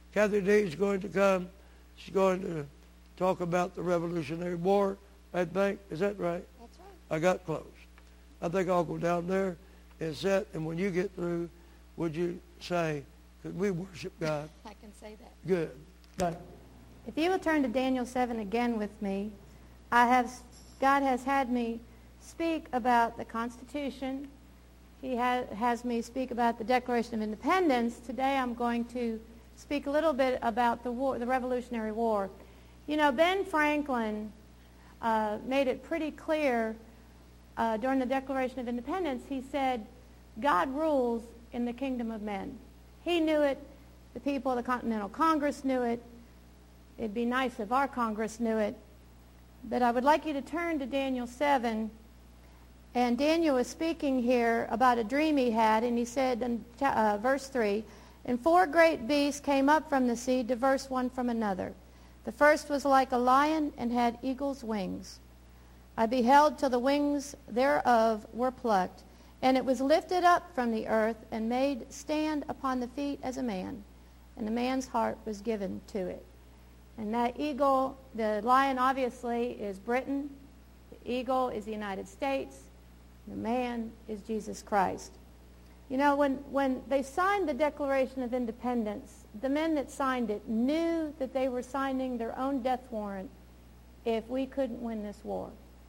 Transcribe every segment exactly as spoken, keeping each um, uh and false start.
Kathy Dean's going to come. She's going to talk about the Revolutionary War, I think. Is that right? That's right. I got close. I think I'll go down there and sit, and when you get through, would you say, could we worship God? I can say that. Good. Thank you. If you will turn to Daniel seven again with me, I have, God has had me speak about the Constitution. He ha- has me speak about the Declaration of Independence. Today I'm going to speak a little bit about the war, the Revolutionary War. You know, Ben Franklin uh, made it pretty clear uh, during the Declaration of Independence. He said, God rules in the kingdom of men. He knew it. The people of the Continental Congress knew it. It'd be nice if our Congress knew it. But I would like you to turn to Daniel seven. And Daniel was speaking here about a dream he had, and he said in uh, verse three, and four great beasts came up from the sea, diverse one from another. The first was like a lion and had eagle's wings. I beheld till the wings thereof were plucked, and it was lifted up from the earth and made stand upon the feet as a man, and a man's heart was given to it. And that eagle, the lion obviously is Britain, the eagle is the United States, the man is Jesus Christ. You know, when, when they signed the Declaration of Independence, the men that signed it knew that they were signing their own death warrant if we couldn't win this war.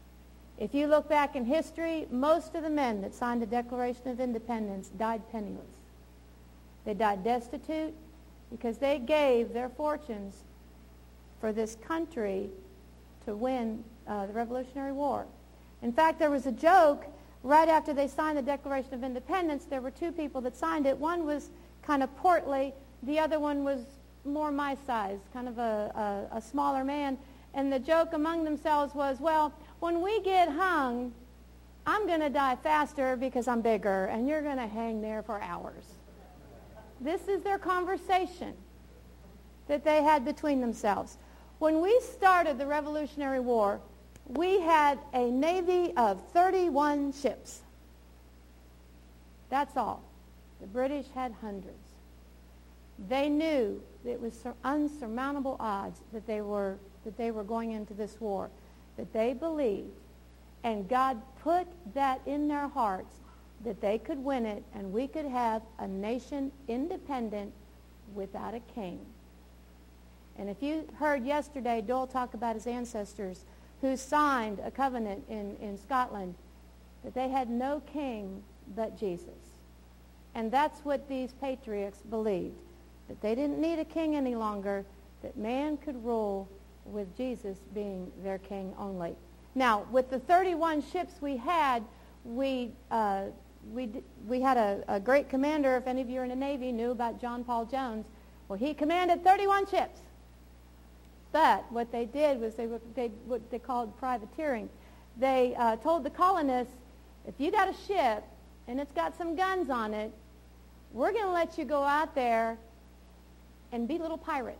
If you look back in history, most of the men that signed the Declaration of Independence died penniless. They died destitute because they gave their fortunes for this country to win uh, the Revolutionary War. In fact, there was a joke right after they signed the Declaration of Independence. There were two people that signed it. One was kind of portly. The other one was more my size, kind of a, a, a smaller man. And the joke among themselves was, well, when we get hung, I'm going to die faster because I'm bigger, and you're going to hang there for hours. This is their conversation that they had between themselves. When we started the Revolutionary War, we had a navy of thirty-one ships. That's all. The British had hundreds. They knew that it was unsurmountable odds that they were that they were going into this war, that they believed, and God put that in their hearts that they could win it, and we could have a nation independent without a king. And if you heard yesterday Dole talk about his ancestors who signed a covenant in, in Scotland, that they had no king but Jesus. And that's what these patriots believed, that they didn't need a king any longer, that man could rule with Jesus being their king only. Now, with the thirty-one ships we had, we uh, we we had a, a great commander. If any of you are in the Navy knew about John Paul Jones, well, he commanded thirty-one ships. But what they did was they they what they called privateering. They uh, told the colonists, if you got a ship and it's got some guns on it, we're going to let you go out there and be little pirates.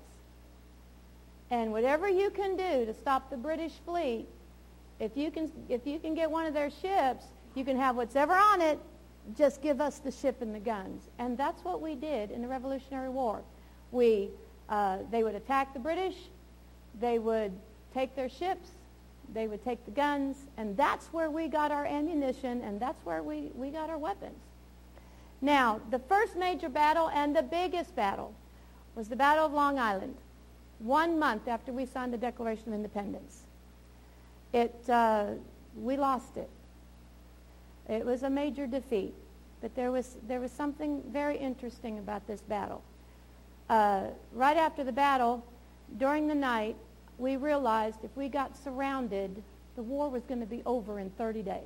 And whatever you can do to stop the British fleet, if you can if you can get one of their ships, you can have whatever on it, just give us the ship and the guns. And that's what we did in the Revolutionary War. We uh, they would attack the British, they would take their ships, they would take the guns, and that's where we got our ammunition, and that's where we, we got our weapons. Now, the first major battle and the biggest battle was the Battle of Long Island, one month after we signed the Declaration of Independence. It, uh, we lost it. It was a major defeat, but there was, there was something very interesting about this battle. Uh, right after the battle, during the night, we realized if we got surrounded, the war was going to be over in thirty days.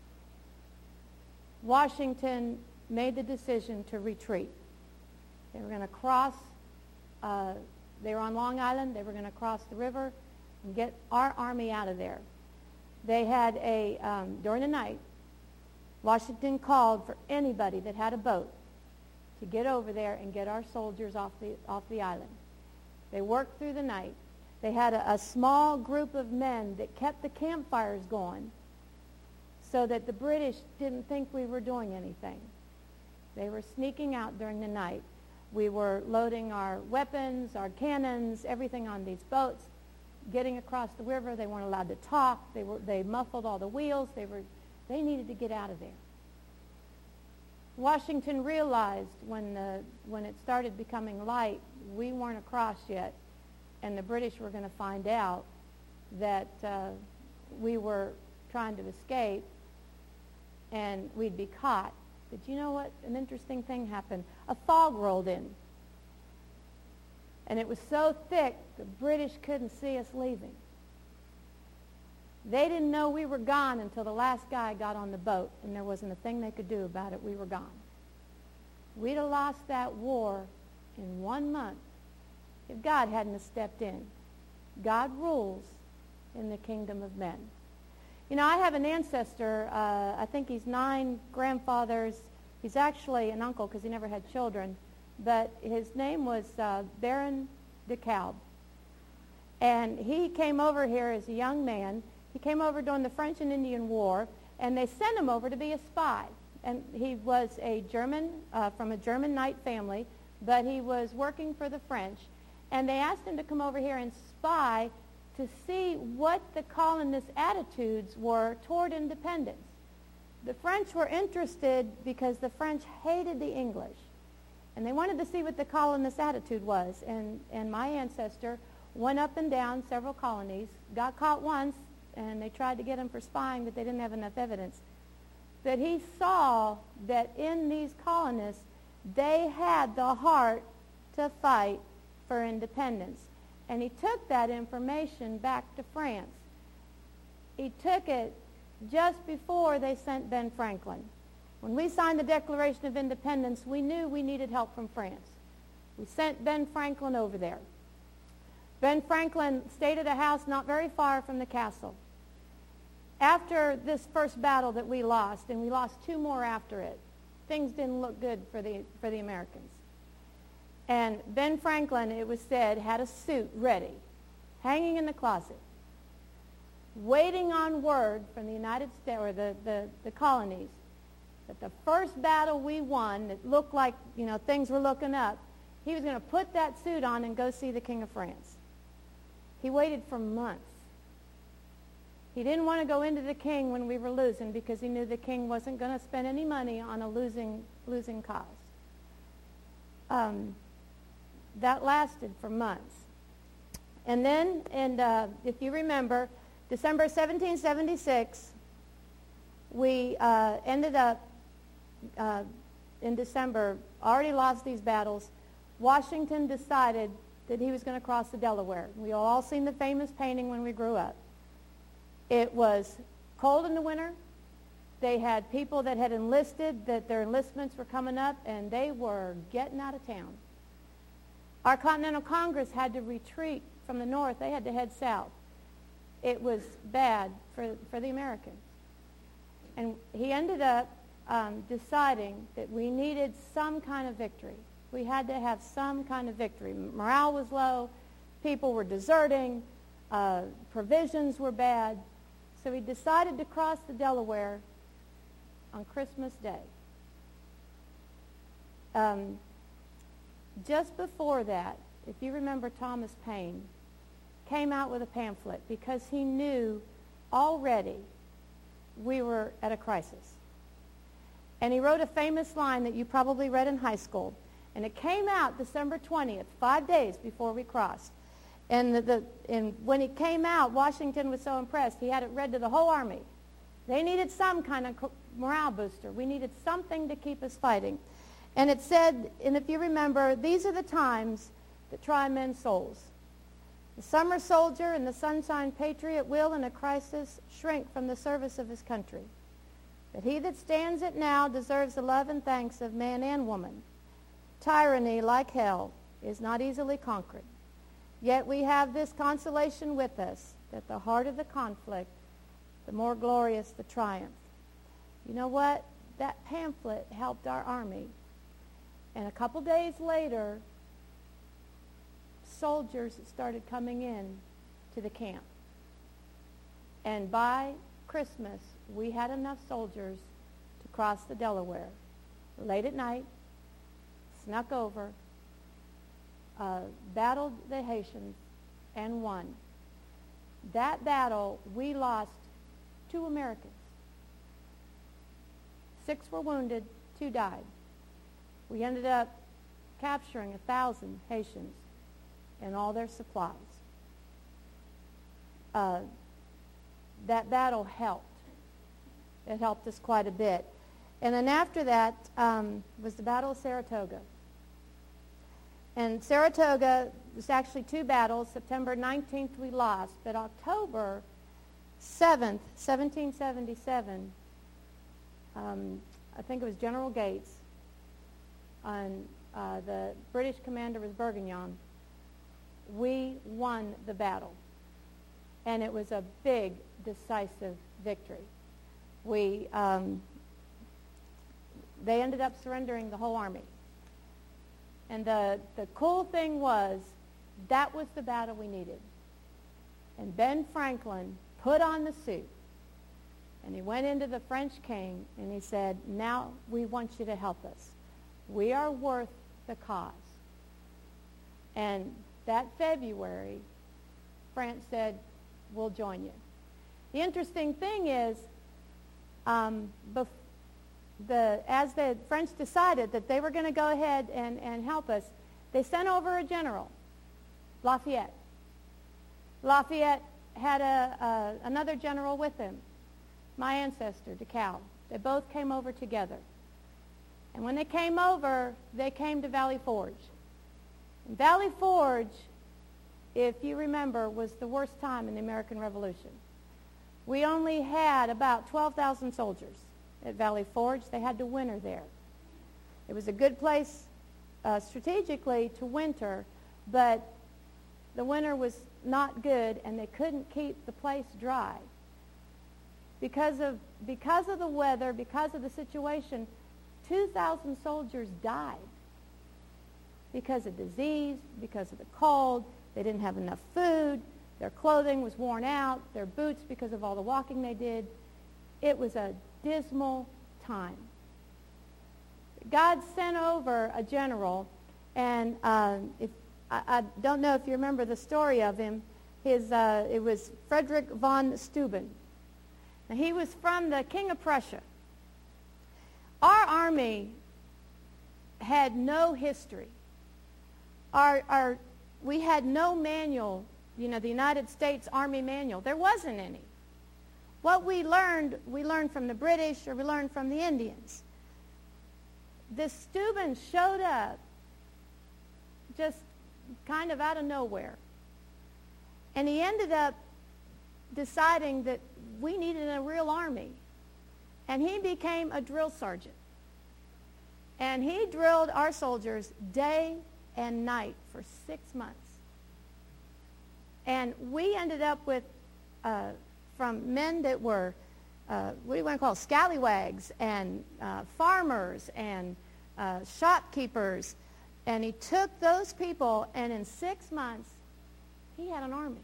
Washington made the decision to retreat. They were going to cross, uh, they were on Long Island, they were going to cross the river and get our army out of there. They had a, um, during the night, Washington called for anybody that had a boat to get over there and get our soldiers off the, off the island. They worked through the night. They had a, a small group of men that kept the campfires going so that the British didn't think we were doing anything. They were sneaking out during the night. We were loading our weapons, our cannons, everything on these boats, getting across the river. They weren't allowed to talk. They were they muffled all the wheels. They were they needed to get out of there. Washington realized when the when it started becoming light, we weren't across yet, and the British were going to find out that uh, we were trying to escape, and we'd be caught. But you know what? An interesting thing happened. A fog rolled in. And it was so thick, the British couldn't see us leaving. They didn't know we were gone until the last guy got on the boat, and there wasn't a thing they could do about it. We were gone. We'd have lost that war in one month if God hadn't have stepped in. God rules in the kingdom of men. You know, I have an ancestor, uh, I think he's nine grandfathers. He's actually an uncle because he never had children. But his name was uh, Baron de Kalb. And he came over here as a young man. He came over during the French and Indian War, and they sent him over to be a spy. And he was a German, uh, from a German knight family, but he was working for the French. And they asked him to come over here and spy to see what the colonists' attitudes were toward independence. The French were interested because the French hated the English. And they wanted to see what the colonists' attitude was. And, and my ancestor went up and down several colonies, got caught once, and they tried to get him for spying, but they didn't have enough evidence. But he saw that in these colonists, they had the heart to fight for independence. And he took that information back to France. He took it just before they sent Ben Franklin. When we signed the Declaration of Independence, we knew we needed help from France. We sent Ben Franklin over there. Ben Franklin stayed at a house not very far from the castle. After this first battle that we lost, and we lost two more after it, things didn't look good for the, for the Americans. And Ben Franklin, it was said, had a suit ready, hanging in the closet, waiting on word from the United States, or the, the, the colonies, that the first battle we won that looked like, you know, things were looking up, he was going to put that suit on and go see the King of France. He waited for months. He didn't want to go into the king when we were losing because he knew the king wasn't going to spend any money on a losing, losing cause. Um, that lasted for months. And then, and uh, if you remember, December seventeen seventy-six, we uh, ended up uh, in December, already lost these battles. Washington decided that he was going to cross the Delaware. We all seen the famous painting when we grew up. It was cold in the winter. They had people that had enlisted, that their enlistments were coming up, and they were getting out of town. Our Continental Congress had to retreat from the north. They had to head south. It was bad for, for the Americans. And he ended up um, deciding that we needed some kind of victory. We had to have some kind of victory. Morale was low. People were deserting. Uh, provisions were bad. So he decided to cross the Delaware on Christmas Day. Um, just before that, if you remember, Thomas Paine came out with a pamphlet because he knew already we were at a crisis. And he wrote a famous line that you probably read in high school. And it came out December twentieth, five days before we crossed. And, the, the, and when it came out, Washington was so impressed, he had it read to the whole army. They needed some kind of morale booster. We needed something to keep us fighting. And it said, and if you remember, these are the times that try men's souls. The summer soldier and the sunshine patriot will, in a crisis, shrink from the service of his country. But he that stands it now deserves the love and thanks of man and woman. Tyranny, like hell, is not easily conquered. Yet we have this consolation with us, that the harder the conflict, the more glorious the triumph. You know what? That pamphlet helped our army. And a couple days later, soldiers started coming in to the camp. And by Christmas, we had enough soldiers to cross the Delaware. Late at night, snuck over, uh, battled the Haitians and won. That battle, we lost two Americans. Six were wounded, two died. We ended up capturing a thousand Haitians and all their supplies. Uh, that battle helped. It helped us quite a bit. And then after that um, was the Battle of Saratoga. And Saratoga was actually two battles. September nineteenth we lost, but October seventh, seventeen seventy-seven, um, I think it was General Gates, and uh, the British commander was Bourguignon. We won the battle, and it was a big, decisive victory. We, um, they ended up surrendering the whole army. And the, the cool thing was, that was the battle we needed. And Ben Franklin put on the suit, and he went into the French king, and he said, now we want you to help us. We are worth the cause. And that February, France said, we'll join you. The interesting thing is, um, bef- the, as the French decided that they were going to go ahead and, and help us, they sent over a general, Lafayette. Lafayette had a, a, another general with him, my ancestor, DeKalb. They both came over together. And when they came over, they came to Valley Forge. And Valley Forge, if you remember, was the worst time in the American Revolution. We only had about twelve thousand soldiers at Valley Forge. They had to winter there. It was a good place uh, strategically to winter, but the winter was not good, and they couldn't keep the place dry. Because of, because of the weather, because of the situation, two thousand soldiers died because of disease, because of the cold. They didn't have enough food. Their clothing was worn out. Their boots, because of all the walking they did. It was a dismal time. God sent over a general, and uh, if, I, I don't know if you remember the story of him. His, uh, it was Frederick von Steuben. Now, he was from the King of Prussia. Our army had no history. Our, our, we had no manual, you know, the United States Army manual. There wasn't any. What we learned, we learned from the British, or we learned from the Indians. This Steuben showed up just kind of out of nowhere. And he ended up deciding that we needed a real army. And he became a drill sergeant. And he drilled our soldiers day and night for six months. And we ended up with, uh, from men that were, uh, what do you want to call, scallywags, and uh, farmers, and uh, shopkeepers. And he took those people, and in six months, he had an army.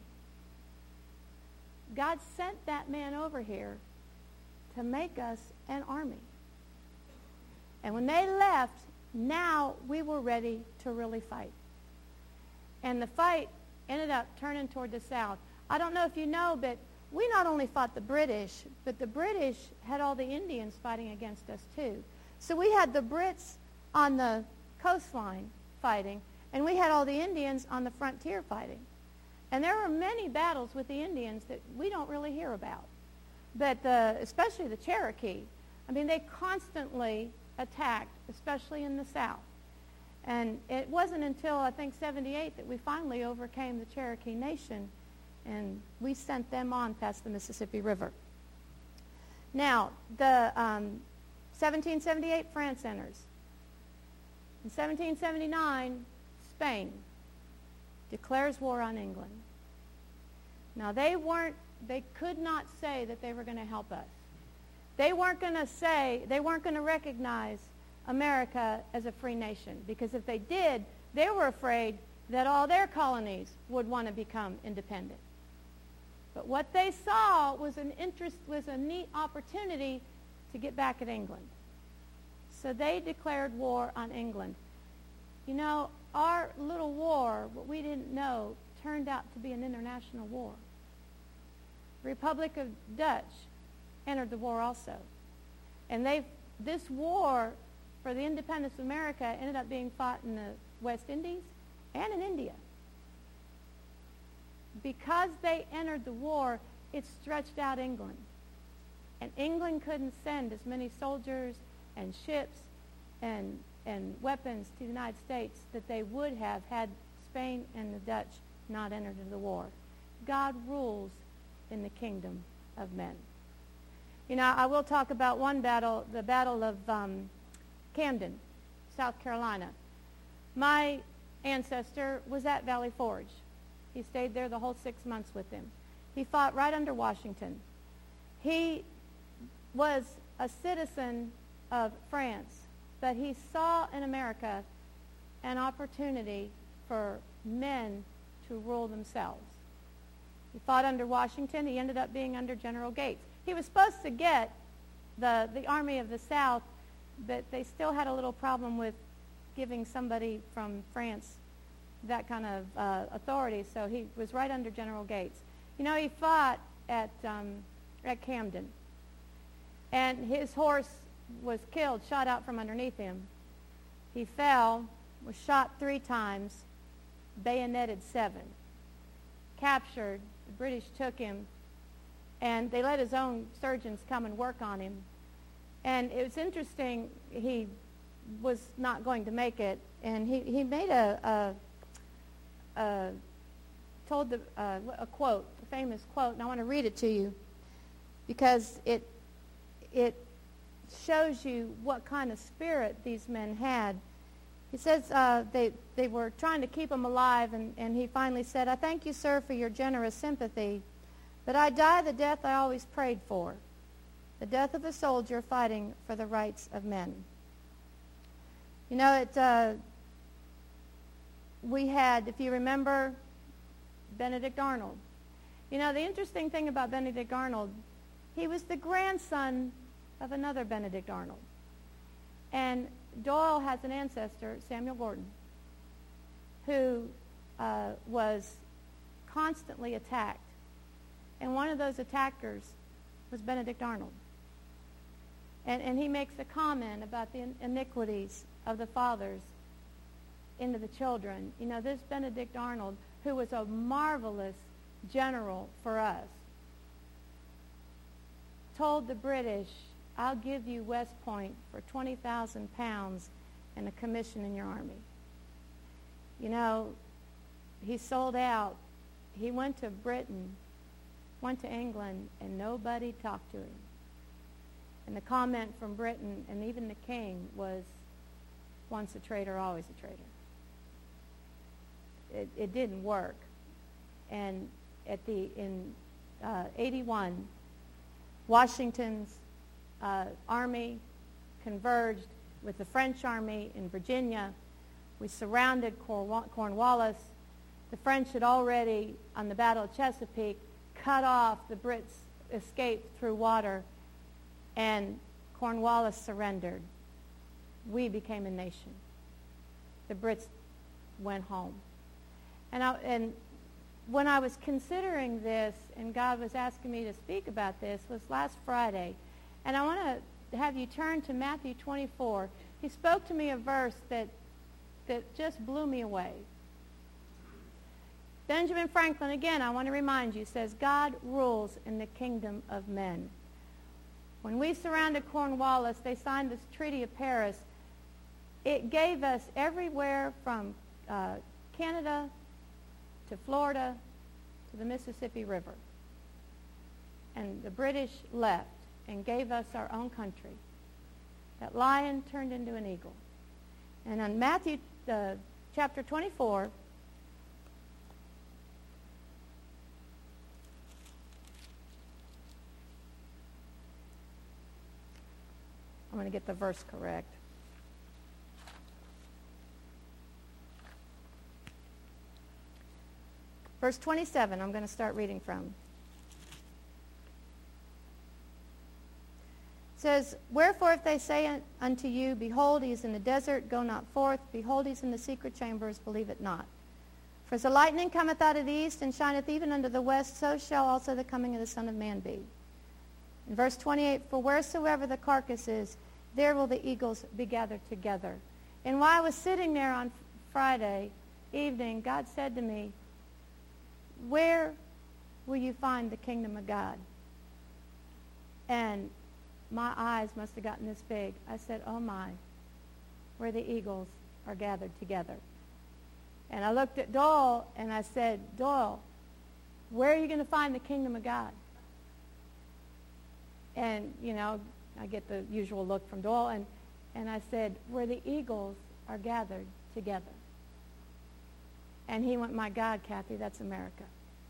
God sent that man over here to make us an army. And when they left, now we were ready to really fight. And the fight ended up turning toward the south. I don't know if you know, but we not only fought the British, but the British had all the Indians fighting against us too. So we had the Brits on the coastline fighting, and we had all the Indians on the frontier fighting. And there were many battles with the Indians that we don't really hear about. But uh, especially the Cherokee, I mean, they constantly attacked, especially in the south. And it wasn't until, I think, seventy-eight that we finally overcame the Cherokee Nation, and we sent them on past the Mississippi River. Now, the um, seventeen seventy-eight, France enters. In seventeen seventy-nine, Spain declares war on England. Now, they weren't, they could not say that they were going to help us. They weren't going to say, they weren't going to recognize America as a free nation, because if they did, they were afraid that all their colonies would want to become independent. But what they saw was an interest, was a neat opportunity to get back at England. So they declared war on England. You know, our little war, what we didn't know, turned out to be an international war. The Republic of Dutch entered the war also. And they, this war for the independence of America ended up being fought in the West Indies and in India. Because they entered the war, it stretched out England. And England couldn't send as many soldiers and ships and, and weapons to the United States that they would have had Spain and the Dutch not entered into the war. God rules in the kingdom of men. You know, I will talk about one battle, the Battle of um, Camden, South Carolina. My ancestor was at Valley Forge. He stayed there the whole six months with him. He fought right under Washington. He was a citizen of France, but he saw in America an opportunity for men to rule themselves. He fought under Washington. He ended up being under General Gates. He was supposed to get the, the Army of the South, but they still had a little problem with giving somebody from France that kind of uh, authority, so he was right under General Gates. You know, he fought at, um, at Camden, and his horse was killed, shot out from underneath him. He fell, was shot three times, bayoneted seven. Captured, the British took him, and they let his own surgeons come and work on him. And it was interesting, he was not going to make it, and he, he made a, a, a told the, uh, a quote, a famous quote, and I want to read it to you because it, it shows you what kind of spirit these men had. He says uh, they, they were trying to keep him alive, and, and he finally said, "I thank you, sir, for your generous sympathy, but I die the death I always prayed for, the death of a soldier fighting for the rights of men." You know, it, uh, we had, if you remember, Benedict Arnold. You know, the interesting thing about Benedict Arnold, he was the grandson of another Benedict Arnold. And Doyle has an ancestor, Samuel Gordon, who uh, was constantly attacked. And one of those attackers was Benedict Arnold. And, and he makes a comment about the iniquities of the fathers into the children. You know, this Benedict Arnold, who was a marvelous general for us, told the British, "I'll give you West Point for twenty thousand pounds and a commission in your army." You know, he sold out. He went to Britain, went to England, and nobody talked to him. And the comment from Britain, and even the king, was, "Once a traitor, always a traitor." It, it didn't work. And at the in uh, eighty-one, Washington's uh, army converged with the French army in Virginia. We surrounded Cornwall- Cornwallis. The French had already, on the Battle of Chesapeake, cut off the Brits' escape through water, and Cornwallis surrendered. We became a nation. The Brits went home. And, I, and when I was considering this, and God was asking me to speak about this, was last Friday. And I want to have you turn to Matthew twenty-four. He spoke to me a verse that, that just blew me away. Benjamin Franklin, again, I want to remind you, says, "God rules in the kingdom of men." When we surrounded Cornwallis, they signed this Treaty of Paris. It gave us everywhere from uh, Canada to Florida to the Mississippi River. And the British left and gave us our own country. That lion turned into an eagle. And on Matthew uh, chapter twenty-four, I'm going to get the verse correct. Verse twenty-seven, I'm going to start reading from. says, wherefore if they say un- unto you, behold, he is in the desert, go not forth. Behold, he is in the secret chambers, believe it not. For as the lightning cometh out of the east and shineth even unto the west, so shall also the coming of the Son of Man be. In verse twenty-eight, for wheresoever the carcass is, there will the eagles be gathered together. And while I was sitting there on Friday evening, God said to me, where will you find the kingdom of God? And my eyes must have gotten this big. I said, oh my, where the eagles are gathered together. And I looked at Doyle and I said, Doyle, where are you going to find the kingdom of God? And, you know, I get the usual look from Doyle, and, and I said, where the eagles are gathered together. And he went, my God, Kathy, that's America.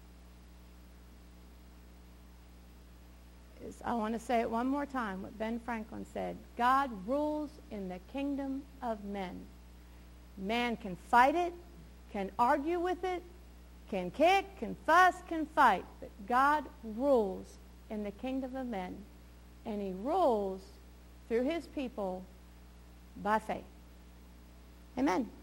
I want to say it one more time, what Ben Franklin said. God rules in the kingdom of men. Man can fight it, can argue with it, can kick, can fuss, can fight. But God rules in the kingdom of men. And he rules through his people by faith. Amen.